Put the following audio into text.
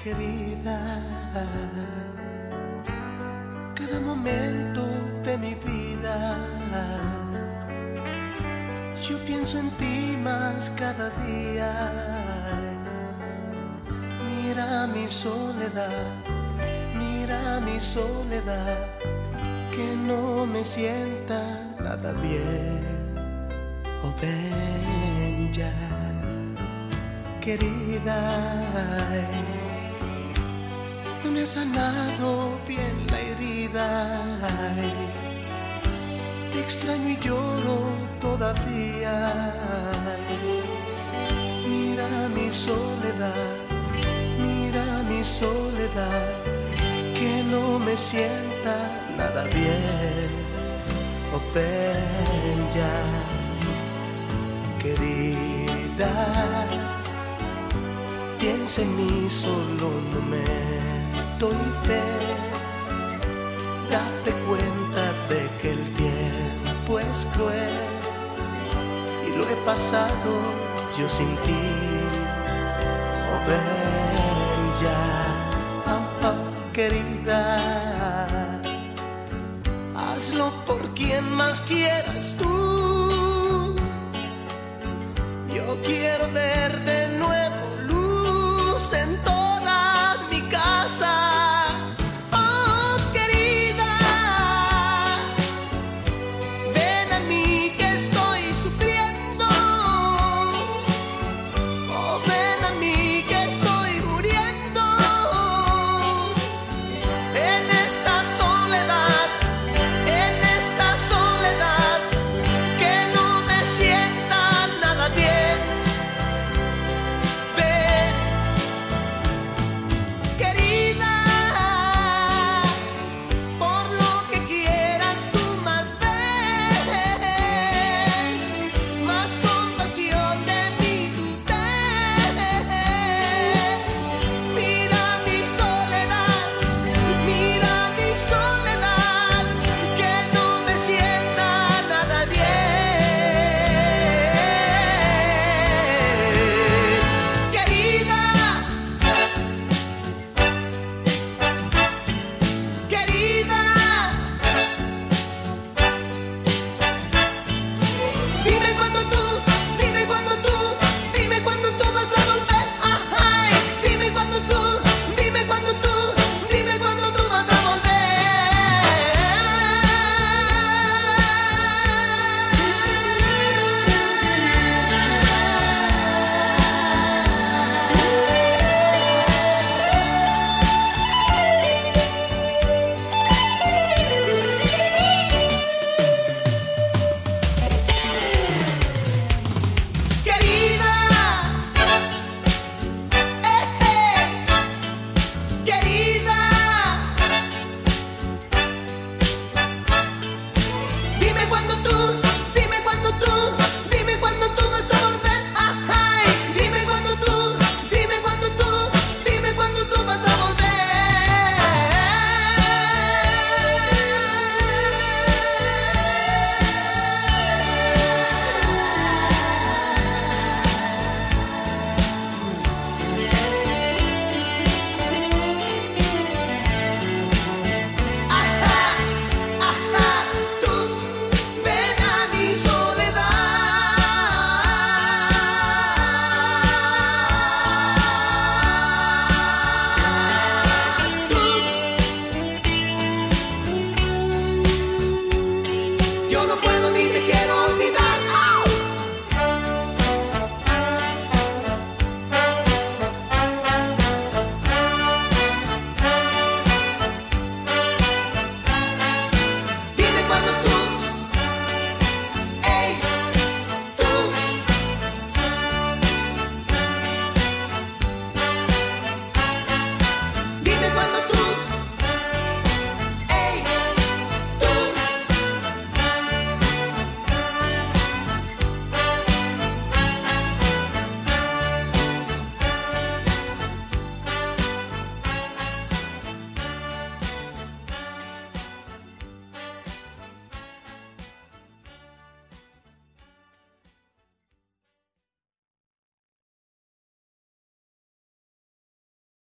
querida, cada momento de mi vida yo pienso en ti más cada día. Mira mi soledad, mira mi soledad, que no me sienta nada bien. Oh, ven ya, querida, no me ha sanado bien la herida. Te extraño y lloro todavía. Mira mi soledad, mira mi soledad, que no me sienta nada bien. Oh, ven ya, querida, piensa en mí solo un momento y fe. Date cuenta de que el tiempo es cruel y lo he pasado yo sin ti. Oh, ven ya, oh, oh, querida, hazlo por quien más quieras tú. Yo quiero verte